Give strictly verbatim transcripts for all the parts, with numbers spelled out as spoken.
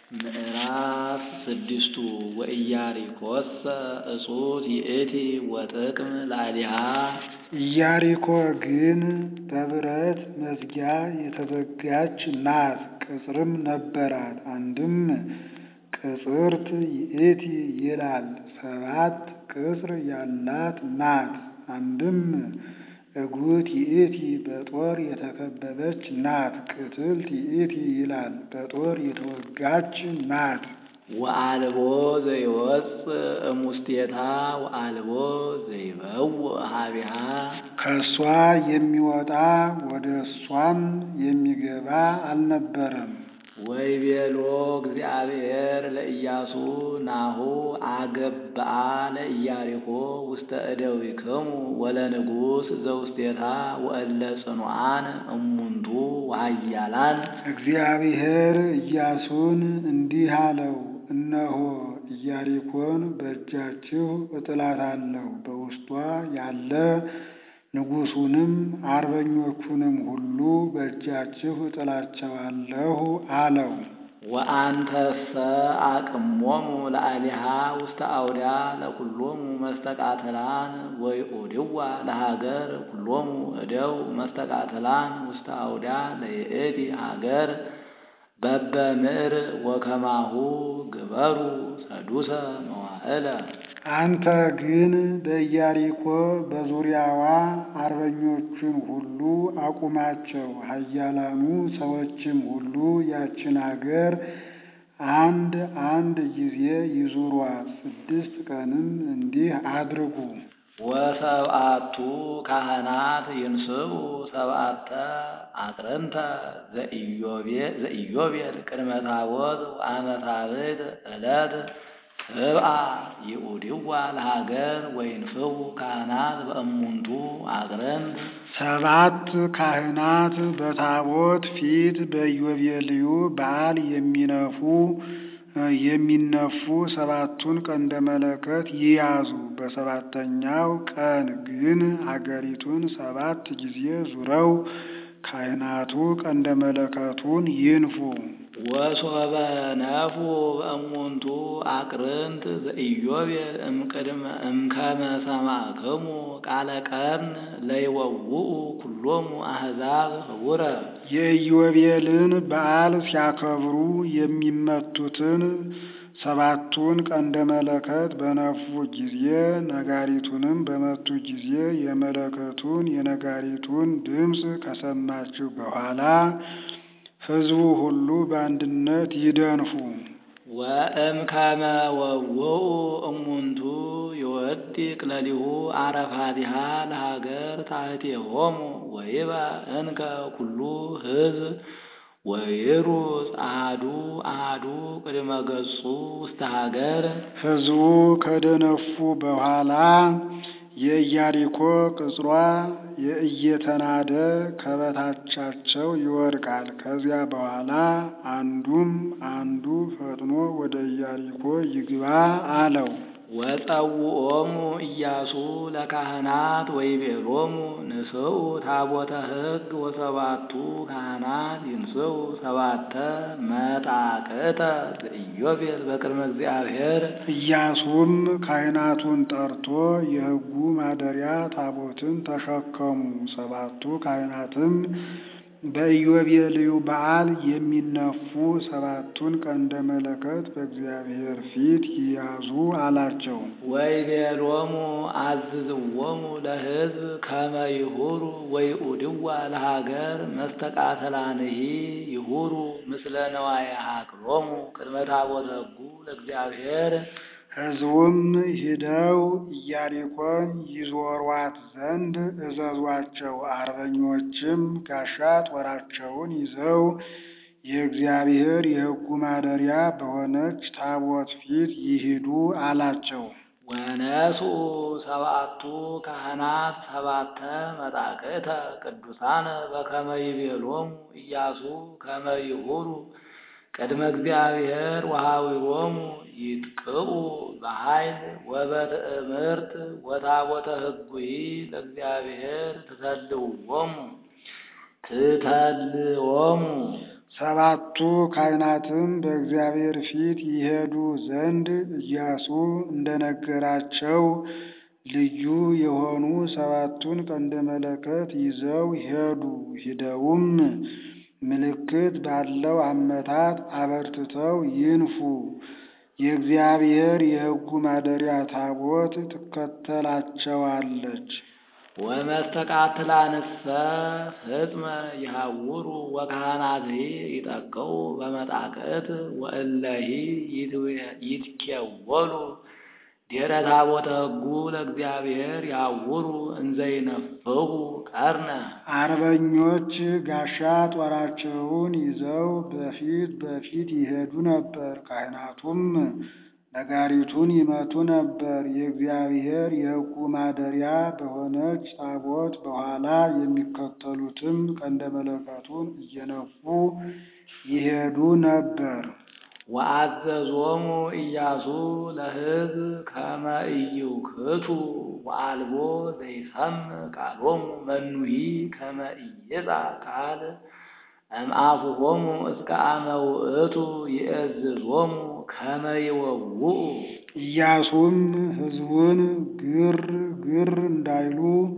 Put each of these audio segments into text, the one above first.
ምዕራፍ ስድስቱ ወኢያሪኮሰ እጹት ይእቲ ወጥቅም ላዕሌሃ። ኢያሪኮ ግን በብረት መዝጊያ የተዘጋች ናት፣ ቅጽርም ነበራት። አንድም ቅጽርት ይእቲ ይላል፣ ሰባት ቅጽር ያላት ናት። አንድም እጉት ይእቲ በጦር የተከበበች ናት። ቅትልት ይእቲ ይላል፣ በጦር የተወጋች ናት። ወአልቦ ዘይወፅእ እሙስቴታ ወአልቦ ዘይበውእ ኀቤሃ። ከእሷ የሚወጣ ወደ እሷም የሚገባ አልነበረም። ወይቤሎ እግዚአብሔር ለኢያሱ ናሁ አገብአ ለኢያሪኮ ውስተ እደዊክሙ ወለንጉሥ ዘውስቴታ ወእለ ጽኑዓን እሙንቱ ወኃያላን። እግዚአብሔር ኢያሱን እንዲህ አለው፣ እነሆ ኢያሪኮን በእጃችሁ እጥላታለሁ፣ በውስጧ ያለ ንጉሡንም አርበኞቹንም ሁሉ በእጃችሁ እጥላቸዋለሁ አለው። ወአንተሰ አቅሞሙ ለአሊሃ ውስተ አውዳ ለኩሎሙ መስተቃተላን ወይኡድዋ ለሀገር ኩሎሙ እደው መስተቃተላን ውስተ አውዳ ለይእቲ ሀገር በበ ምዕር ወከማሁ ግበሩ ሰዱሰ መዋዕለ። አንተ ግን በኢያሪኮ በዙሪያዋ አርበኞችን ሁሉ አቁማቸው፣ ኃያላኑ ሰዎችም ሁሉ ያችን አገር አንድ አንድ ጊዜ ይዙሯት፣ ስድስት ቀንም እንዲህ አድርጉ። ወሰብአቱ ካህናት ይንስኡ ሰብአተ አቅርንተ ዘኢዮቤል ቅድመ ታቦት ወአመታብት ዕለት ስብአ ይኡድዋ ለሀገር ወይንፍው ካህናት በእሙንቱ አቅርንት። ሰባት ካህናት በታቦት ፊት በኢዮቤልዩ በዓል የሚነፉ የሚነፉ ሰባቱን ቀንደ መለከት ይያዙ። በሰባተኛው ቀን ግን አገሪቱን ሰባት ጊዜ ዙረው ካህናቱ ቀንደ መለከቱን ይንፉ። ወሶበ ነፉ በእሙንቱ አቅርንት ዘኢዮቤል እምቅድመ እምከመ ሰማዕክሙ ቃለ ቀርን ለይወውኡ ኩሎሙ አሕዛብ ህቡረ። የኢዮቤልን በዓል ሲያከብሩ የሚመቱትን ሰባቱን ቀንደ መለከት በነፉ ጊዜ ነጋሪቱንም በመቱ ጊዜ የመለከቱን የነጋሪቱን ድምፅ ከሰማችሁ በኋላ ሕዝቡ ሁሉ በአንድነት ይደንፉ። ወእምከመ ወውኡ እሙንቱ ይወድቅ ለሊሁ አረፋቲሃ ለሀገር ታሕቲሆሙ ወይብአ እንከ ኩሉ ሕዝብ ወይሩጽ አሐዱ አሐዱ ቅድመ ገጹ ውስተ ሀገር። ሕዝቡ ከደነፉ በኋላ የኢያሪኮ ቅጽሯ እየተናደ ከበታቻቸው ይወድቃል። ከዚያ በኋላ አንዱም አንዱ ፈጥኖ ወደ ኢያሪኮ ይግባ አለው። ወጸውዖሙ ኢያሱ ለካህናት ወይቤሎሙ ንስኡ ታቦተ ሕግ ወሰባቱ ካህናት ይንስኡ ሰባተ መጣቅዕተ ዘኢዮቤል በቅድመ እግዚአብሔር። ኢያሱም ካህናቱን ጠርቶ የሕጉ ማደሪያ ታቦትን ተሸከሙ። ሰባቱ ካህናትም በኢዮቤልዩ በዓል የሚነፉ ሰባቱን ቀንደ መለከት በእግዚአብሔር ፊት ይያዙ አላቸው። ወይቤሎሙ አዝዝዎሙ ለሕዝብ ከመ ይሁሩ ወይኡድዋ ለሀገር መስተቃተላንሂ ይሁሩ ምስለ ነዋየ ሀቅሎሙ ቅድመ ታቦተ ሕጉ ለእግዚአብሔር። ሕዝቡም ሂደው ኢያሪኮን ይዞሯት ዘንድ እዘዟቸው። አርበኞችም ጋሻ ጦራቸውን ይዘው የእግዚአብሔር የሕጉ ማደሪያ በሆነች ታቦት ፊት ይሂዱ አላቸው። ወነስኡ ሰብአቱ ካህናት ሰባተ መጣቅዕተ ቅዱሳነ በከመ ይቤሎሙ ኢያሱ ከመ ይሁሩ ቅድመ እግዚአብሔር ወኀዊሮሙ ይትቅኡ በኃይል ወበትእምርት ወታቦተ ሕጉሂ ለእግዚአብሔር ትተልዎሙ ትተልዎሙ ሰባቱ ካህናትም በእግዚአብሔር ፊት ይሄዱ ዘንድ ኢያሱ እንደነገራቸው ልዩ የሆኑ ሰባቱን ቀንደ መለከት ይዘው ሄዱ። ሂደውም ምልክት ባለው አመታት አበርትተው ይንፉ። የእግዚአብሔር የሕጉ ማደሪያ ታቦት ትከተላቸዋለች። ወመስተቃትላንሰ ፍጽመ ይሃውሩ ወካህናትሂ ይጠቀው በመጣቅዕት ወእለሂ ይትኬወሉ ዲረ ታቦተ ሕጉ ለእግዚአብሔር ያውሩ እንዘይነፍሑ ቀርነ። አርበኞች ጋሻ ጦራቸውን ይዘው በፊት በፊት ይሄዱ ነበር። ካህናቱም ነጋሪቱን ይመቱ ነበር። የእግዚአብሔር የሕጉ ማደሪያ በሆነች ታቦት በኋላ የሚከተሉትም ቀንደ መለከቱን እየነፉ ይሄዱ ነበር። ወአዘዞሙ ኢያሱ ለሕዝብ ከመ ኢይውክቱ ወአልቦ ዘይሰምዕ ቃሎሙ መኑሂ ከመ ኢይጻእ ቃል እምአፉሆሙ እስከ አመ ውእቱ ይእዝዞሙ ከመ ይወውኡ። ኢያሱም ሕዝቡን ግር ግር እንዳይሉ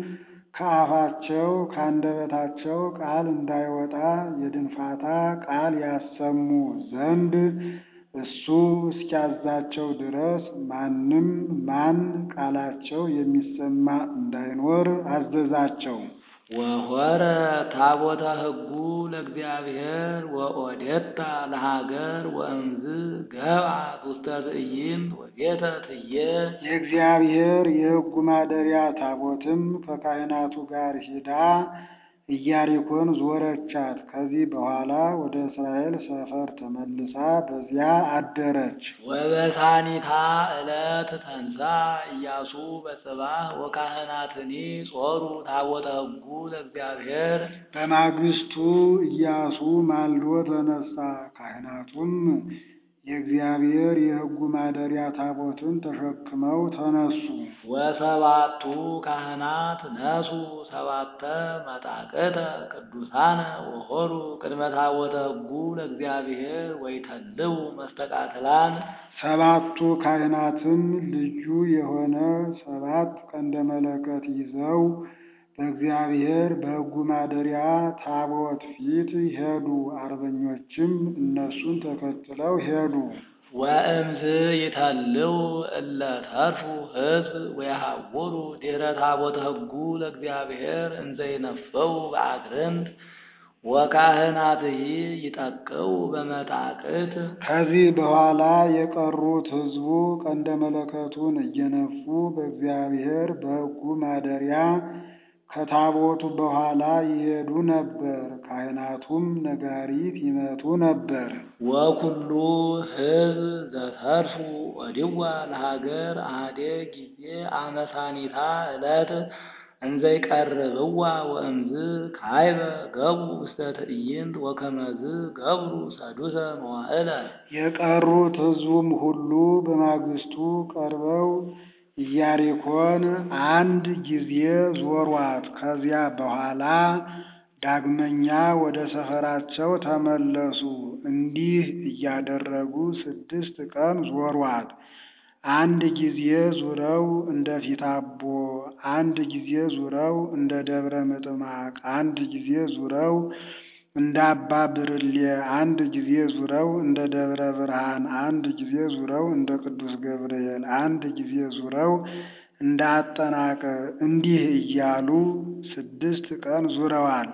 ከአፋቸው ከአንደበታቸው ቃል እንዳይወጣ የድንፋታ ቃል ያሰሙ ዘንድ እሱ እስኪያዛቸው ድረስ ማንም ማን ቃላቸው የሚሰማ እንዳይኖር አዘዛቸው። ወሖረ ታቦተ ሕጉ ለእግዚአብሔር ወኦዴታ ለሀገር ወእምዝ ገብአት ውስተ ትዕይንት ወቤተ ትዬ። የእግዚአብሔር የሕጉ ማደሪያ ታቦትም ከካህናቱ ጋር ሂዳ ኢያሪኮን ዞረቻት። ከዚህ በኋላ ወደ እስራኤል ሰፈር ተመልሳ በዚያ አደረች። ወበሳኒታ ዕለት ተንሣ ኢያሱ በጽባሕ ወካህናትኒ ጾሩ ታቦተ ሕጉ ለእግዚአብሔር። በማግስቱ ኢያሱ ማልዶ ተነሳ። ካህናቱም የእግዚአብሔር የሕጉ ማደሪያ ታቦትን ተሸክመው ተነሱ። ወሰባቱ ካህናት ነሱ ሰባተ መጣቅዕተ ቅዱሳነ ወሖሩ ቅድመ ታቦተ ሕጉ ለእግዚአብሔር ወይተልዉ መስተቃትላን። ሰባቱ ካህናትም ልዩ የሆነ ሰባት ቀንደ መለከት ይዘው በእግዚአብሔር በሕጉ ማደሪያ ታቦት ፊት ሄዱ። አርበኞችም እነሱን ተከትለው ሄዱ። ወእምዝ ይተልዉ እለ ተርፉ ሕዝብ ወይሃውሩ ዲረ ታቦተ ሕጉ ለእግዚአብሔር እንዘይነፍሑ በአግርምት ወካህናትሂ ይጠቅው በመጣቅዕት። ከዚህ በኋላ የቀሩት ሕዝቡ ቀንደ መለከቱን እየነፉ በእግዚአብሔር በሕጉ ማደሪያ ከታቦቱ በኋላ ይሄዱ ነበር። ካህናቱም ነጋሪት ይመቱ ነበር። ወኩሉ ሕዝብ ዘተርፉ ወዲዋ ለሀገር አሐደ ጊዜ አመሳኒታ ዕለት እንዘይቀርብዋ ወእምዝ ካይበ ገብሩ ውስተ ትዕይንት ወከመዝ ገብሩ ሰዱሰ መዋዕለ። የቀሩት ሕዝቡም ሁሉ በማግስቱ ቀርበው ኢያሪኮን አንድ ጊዜ ዞሯት። ከዚያ በኋላ ዳግመኛ ወደ ሰፈራቸው ተመለሱ። እንዲህ እያደረጉ ስድስት ቀን ዞሯት። አንድ ጊዜ ዙረው እንደ ፊታቦ፣ አንድ ጊዜ ዙረው እንደ ደብረ ምጥማቅ፣ አንድ ጊዜ ዙረው እንደ አባ ብርሌ፣ አንድ ጊዜ ዙረው እንደ ደብረ ብርሃን፣ አንድ ጊዜ ዙረው እንደ ቅዱስ ገብርኤል፣ አንድ ጊዜ ዙረው እንደ አጠናቀ፣ እንዲህ እያሉ ስድስት ቀን ዙረዋል።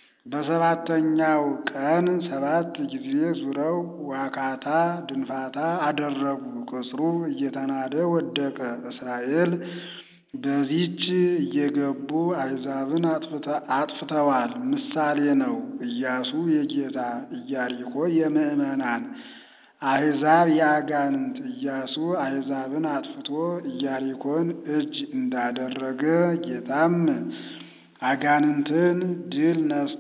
በሰባተኛው ቀን ሰባት ጊዜ ዙረው ዋካታ ድንፋታ አደረጉ። ቅጽሩ እየተናደ ወደቀ። እስራኤል በዚች እየገቡ አሕዛብን አጥፍተዋል። ምሳሌ ነው። ኢያሱ የጌታ ኢያሪኮ የምዕመናን አሕዛብ የአጋንንት። ኢያሱ አሕዛብን አጥፍቶ ኢያሪኮን እጅ እንዳደረገ ጌታም አጋንንትን ድል ነስቶ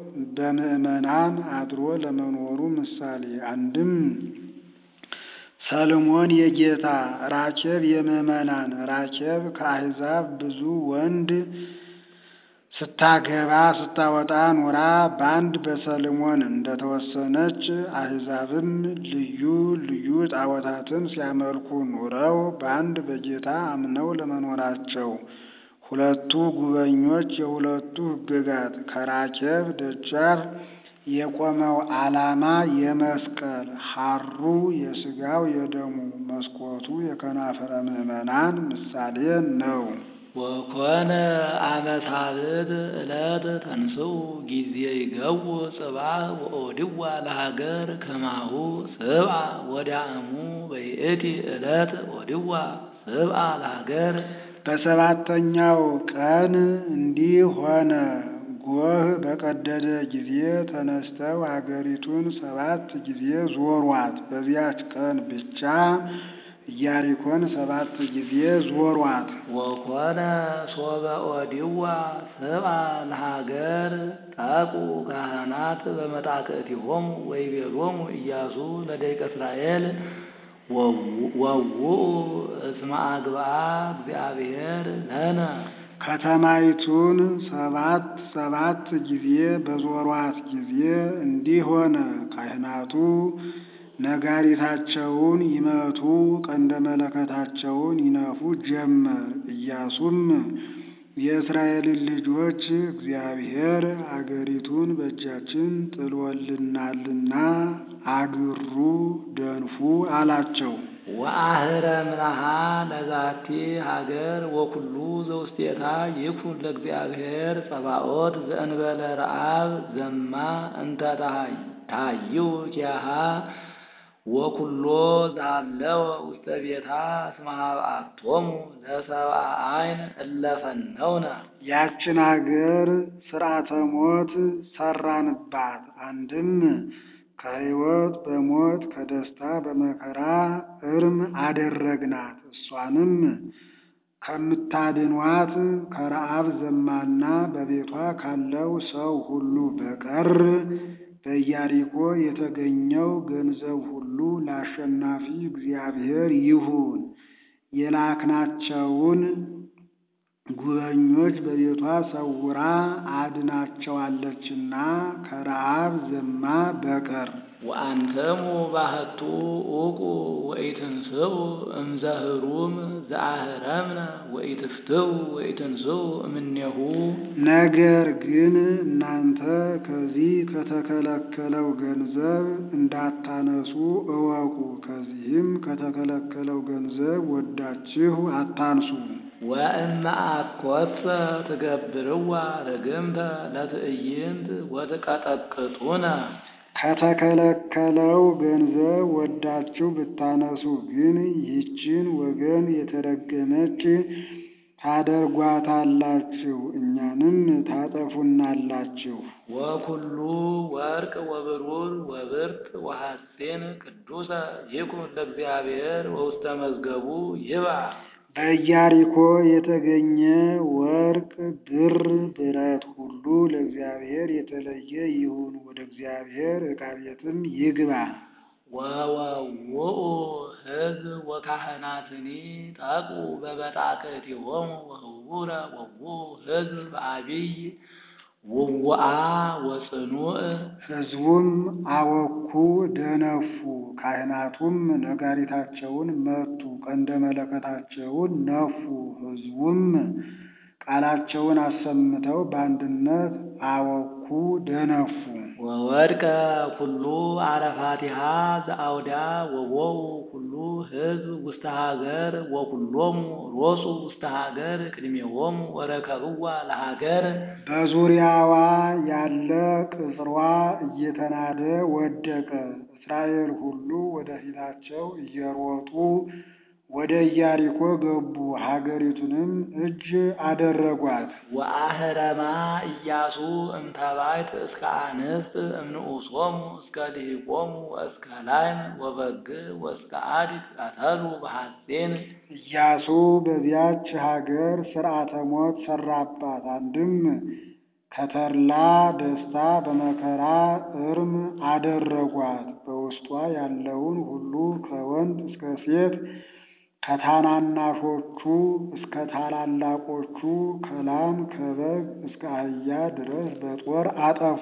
በምዕመናን አድሮ ለመኖሩ ምሳሌ። አንድም ሰሎሞን የጌታ ራኬብ የምዕመናን ራኬብ ከአሕዛብ ብዙ ወንድ ስታገባ ስታወጣ ኑራ በአንድ በሰልሞን እንደተወሰነች አሕዛብም ልዩ ልዩ ጣዖታትን ሲያመልኩ ኑረው በአንድ በጌታ አምነው ለመኖራቸው ሁለቱ ጉበኞች የሁለቱ ሕግጋት ከራኬብ ደጃፍ የቆመው ዓላማ የመስቀል ሐሩ የሥጋው የደሙ መስኮቱ የከናፍረ ምዕመናን ምሳሌ ነው። ወኮነ አመ ሳብዕት ዕለት ተንሥኡ ጊዜ ይገቡ ጽባሕ ወኦድዋ ለሀገር ከማሁ ስብአ ወዳእሙ በይእቲ ዕለት ኦድዋ ስብአ ለሀገር። በሰባተኛው ቀን እንዲህ ሆነ። ጎህ በቀደደ ጊዜ ተነስተው አገሪቱን ሰባት ጊዜ ዞሯት። በዚያች ቀን ብቻ ኢያሪኮን ሰባት ጊዜ ዞሯት። ወኮነ ሶበ ኦድዋ ስብአ ለሀገር ጠቁ ካህናት በመጣቅዕቲሆሙ ወይቤሎሙ ኢያሱ ለደቂቀ እስራኤል ወውኡ እስመ አግብአ እግዚአብሔር ለነ። ከተማይቱን ሰባት ሰባት ጊዜ በዞሯት ጊዜ እንዲህ ሆነ። ካህናቱ ነጋሪታቸውን ይመቱ፣ ቀንደ መለከታቸውን ይነፉ ጀመር። ኢያሱም የእስራኤልን ልጆች እግዚአብሔር አገሪቱን በእጃችን ጥሎልናልና አግሩ፣ ደንፉ አላቸው። ወአህረምናሃ ለዛቲ ሀገር ወኩሉ ዘውስቴታ ይኩን ለእግዚአብሔር ጸባኦት ዘእንበለ ረአብ ዘማ እንተ ታዩ ኪያሃ ወኩሎ ዛለው ውስተ ቤታ እስመ ሀብአቶሙ ለሰብአ ዓይን እለ ፈነውነ። ያችን አገር ሥርዓተ ሞት ሰራንባት። አንድም ከሕይወት በሞት ከደስታ በመከራ እርም አደረግናት። እሷንም ከምታድኗት ከረአብ ዘማና በቤቷ ካለው ሰው ሁሉ በቀር በኢያሪኮ የተገኘው ገንዘብ ሁሉ ለአሸናፊ እግዚአብሔር ይሁን። የላክናቸውን ጉበኞች በቤቷ ሰውራ አድናቸዋለችና ከረአብ ዘማ በቀር። ወአንተሙ ባሕቱ ዑቁ ወኢትንስኡ እምዘህሩም ዘአህረምነ ወኢትፍትው ወኢትንስኡ እምኔሁ። ነገር ግን እናንተ ከዚህ ከተከለከለው ገንዘብ እንዳታነሱ እወቁ። ከዚህም ከተከለከለው ገንዘብ ወዳችሁ አታንሱ። ወእመ አኰሰ ትገብርዋ ርግምተ ለትዕይንት ወትቀጠቅጡነ። ከተከለከለው ገንዘብ ወዳችሁ ብታነሱ ግን ይህችን ወገን የተረገመች ታደርጓታላችሁ፣ እኛንም ታጠፉናላችሁ። ወኩሉ ወርቅ ወብሩር ወብርት ወሐሴን ቅዱሰ ይኩን ለእግዚአብሔር ወውስተ መዝገቡ ይብአ። በኢያሪኮ የተገኘ ወርቅ፣ ብር፣ ብረት ሁሉ ለእግዚአብሔር የተለየ ይሁን፣ ወደ እግዚአብሔር ዕቃ ቤትም ይግባ። ወወውኡ ሕዝብ ወካህናትኒ ጠቁ በመጣቅዕቲሆሙ ወህቡረ ወውኡ ሕዝብ በዐቢይ ውውአ ወጽኑዕ። ሕዝቡም አወኩ ደነፉ፣ ካህናቱም ነጋሪታቸውን መቱ፣ ቀንደ መለከታቸውን ነፉ። ሕዝቡም ቃላቸውን አሰምተው በአንድነት አወኩ ደነፉ። ወወድቀ ኩሉ አረፋቲሃ ዘአውዳ ወወው ኩሉ ሕዝብ ውስተ ሀገር ወኩሎሙ ሮጹ ውስተ ሀገር ቅድሜሆሙ ወረከብዋ ለሀገር። በዙሪያዋ ያለ ቅጽሯ እየተናደ ወደቀ። እስራኤል ሁሉ ወደ ፊታቸው እየሮጡ ወደ ኢያሪኮ ገቡ፣ ሀገሪቱንም እጅ አደረጓት። ወአህረማ ኢያሱ እምተባይት እስከ አንስት እምንዑሶሙ እስከ ልሂቆሙ እስከ ላይም ወበግዕ ወእስከ አዲግ ቀተሉ በሐሴን። ኢያሱ በዚያች ሀገር ሥርዓተ ሞት ሰራባት። አንድም ከተድላ ደስታ በመከራ እርም አደረጓት። በውስጧ ያለውን ሁሉ ከወንድ እስከ ሴት ከታናናሾቹ እስከ ታላላቆቹ ከላም ከበግ እስከ አህያ ድረስ በጦር አጠፉ።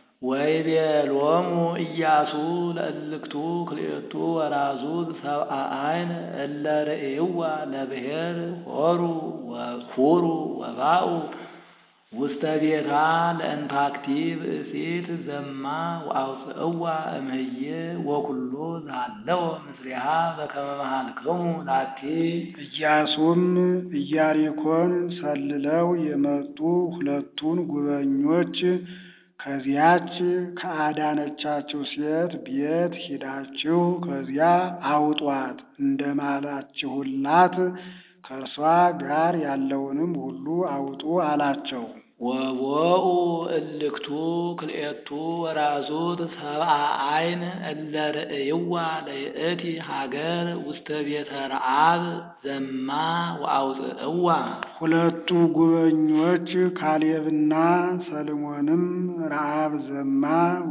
ወይቤሎሙ ኢያሱ ለእልክቱ ክልኤቱ ወራዙት ሰብአ አይን እለ ርእይዋ ለብሔር ሆሩ ወሁሩ ወባኡ ውስተ ቤታ ለእንታክቲ ብእሲት ዘማ ወአውፅእዋ እምህዬ ወኩሎ ዘሃለወ ምስሌሃ በከመ መሃልክሙ ላቲ። ኢያሱም ኢያሪኮን ሰልለው የመጡ ሁለቱን ጉበኞች ከዚያች ከአዳነቻችሁ ሴት ቤት ሂዳችሁ ከዚያ አውጧት፣ እንደማላችሁላት ከእርሷ ጋር ያለውንም ሁሉ አውጡ አላቸው። ወቦኡ እልክቱ ክልኤቱ ወራዙት ሰብአ አይን እለ ርእይዋ ለይእቲ ሀገር ውስተ ቤተ ረዓብ ዘማ ወአውፅእዋ። ሁለቱ ጉበኞች ካሌብና ሰልሞንም ረዓብ ዘማ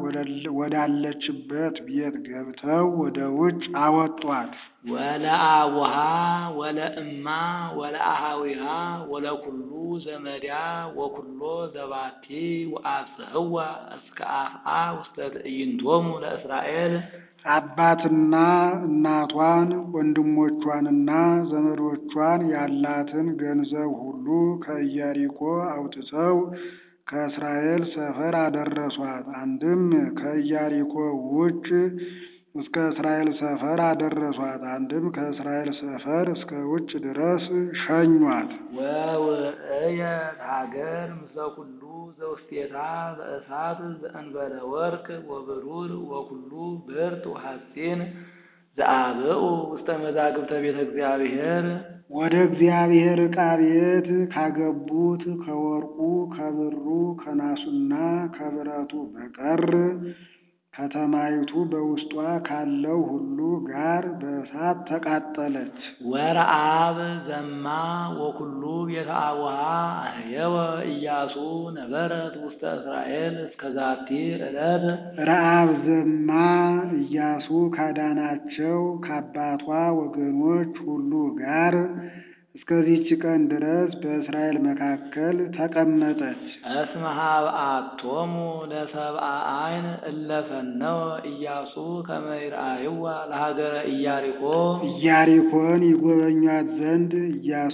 ወዳለችበት ቤት ገብተው ወደ ውጭ አወጧት። ወለአቡሃ ወለእማ ወለአሃዊሃ ወለኩሉ ዘመዳ ወኩሎ ዘባቲ ወአብጽሕዋ እስከ አፍአ ውስተ ትዕይንቶሙ ለእስራኤል። አባትና እናቷን ወንድሞቿንና ዘመዶቿን ያላትን ገንዘብ ሁሉ ከኢያሪኮ አውጥተው ከእስራኤል ሰፈር አደረሷት። አንድም ከኢያሪኮ ውጭ እስከ እስራኤል ሰፈር አደረሷት። አንድም ከእስራኤል ሰፈር እስከ ውጭ ድረስ ሸኟት። ወውእየት ሀገር ምስለ ኩሉ ዘውስቴታ በእሳት ዘእንበለ ወርቅ ወብሩር ወኩሉ ብርት ወሐፂን ዘአብኡ ውስተ መዛግብተ ቤተ እግዚአብሔር። ወደ እግዚአብሔር ዕቃ ቤት ካገቡት ከወርቁ ከብሩ ከናሱና ከብረቱ በቀር ከተማይቱ በውስጧ ካለው ሁሉ ጋር በእሳት ተቃጠለች። ወረዓብ ዘማ ወኩሉ ቤተ አቡሃ አህየወ ኢያሱ ነበረት ውስተ እስራኤል እስከ ዛቲ ዕለት። ረዓብ ዘማ ኢያሱ ካዳናቸው ከአባቷ ወገኖች ሁሉ ጋር እስከዚህች ቀን ድረስ በእስራኤል መካከል ተቀመጠች። እስመ ሀብአቶሙ ለሰብአ አይን እለ ፈነወ ኢያሱ ከመ ይርአይዋ ለሀገረ ኢያሪኮ። ኢያሪኮን ይጎበኟት ዘንድ ኢያሱ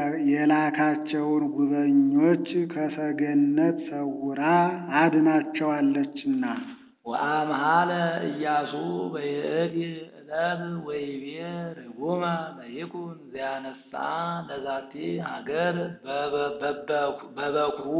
የላካቸውን ጉበኞች ከሰገነት ሰውራ አድናቸዋለችና። ወአምሃለ ኢያሱ በይእቲ ዕለት ወይቤ ርጉመ ለይኩን ዘያነሣ ለዛቲ ሀገር በበኩሩ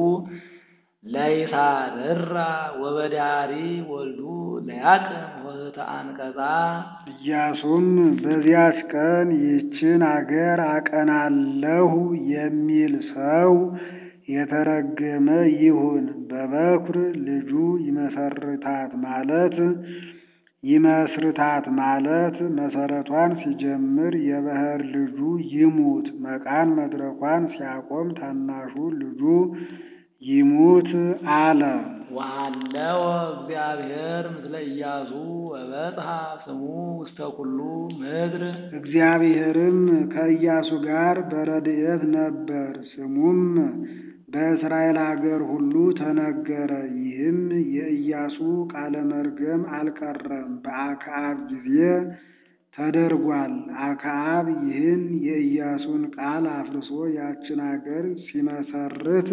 ለይሳርራ ወበዳሪ ወልዱ ለያቅም ወህተ አንቀጻ። ኢያሱም በዚያች ቀን ይህችን አገር አቀናለሁ የሚል ሰው የተረገመ ይሁን። በበኩር ልጁ ይመሰርታት ማለት ይመስርታት ማለት መሰረቷን ሲጀምር የበኵር ልጁ ይሙት፣ መቃን መድረኳን ሲያቆም ታናሹ ልጁ ይሙት አለ። ወሃለወ እግዚአብሔር ምስለ ኢያሱ ወበጽሐ ስሙ ውስተ ኩሉ ምድር። እግዚአብሔርም ከኢያሱ ጋር በረድኤት ነበር፣ ስሙም በእስራኤል አገር ሁሉ ተነገረ። ይህም የኢያሱ ቃለ መርገም አልቀረም፣ በአክዓብ ጊዜ ተደርጓል። አክዓብ ይህን የኢያሱን ቃል አፍርሶ ያችን አገር ሲመሰርት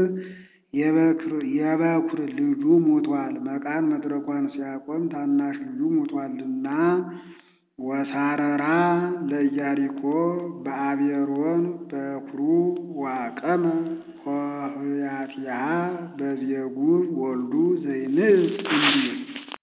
የበኵር ልጁ ሙቷል፣ መቃን መድረኳን ሲያቆም ታናሽ ልጁ ሙቷልና። ወሳረራ ለኢያሪኮ በአቤሮን በኵሩ ዋቀመ ሆህያትያ በዜሮ